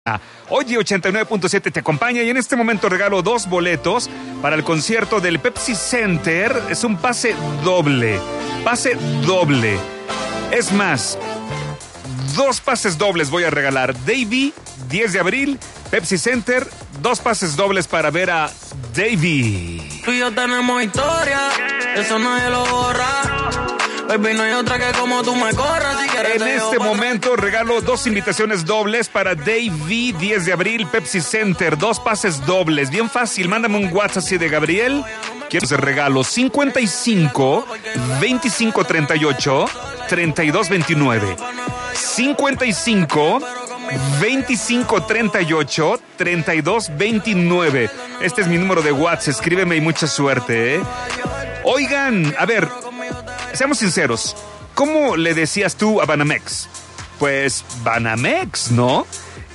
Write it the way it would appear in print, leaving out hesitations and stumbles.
Oye, 89.7 te acompaña y en este momento regalo 2 boletos para el concierto del Pepsi Center. Es un pase doble. Pase doble. Es más, 2 pases dobles voy a regalar. Davey, 10 de abril, Pepsi Center, 2 pases dobles para ver a Davey. Tú y yo tenemos historia, eso nadie lo borra. Baby, no hay otra que como tú me corras. Si quieres En este momento regalo 2 invitaciones dobles para Davey, 10 de abril, Pepsi Center, 2 pases dobles. Bien fácil, mándame un WhatsApp así de Gabriel. Quiero ese regalo 55 25 38 32 29. 55 25 38 32 29. Este es mi número de WhatsApp. Escríbeme y mucha suerte, ¿eh? Oigan, a ver, seamos sinceros. ¿Cómo le decías tú a Banamex? Pues Banamex, ¿no?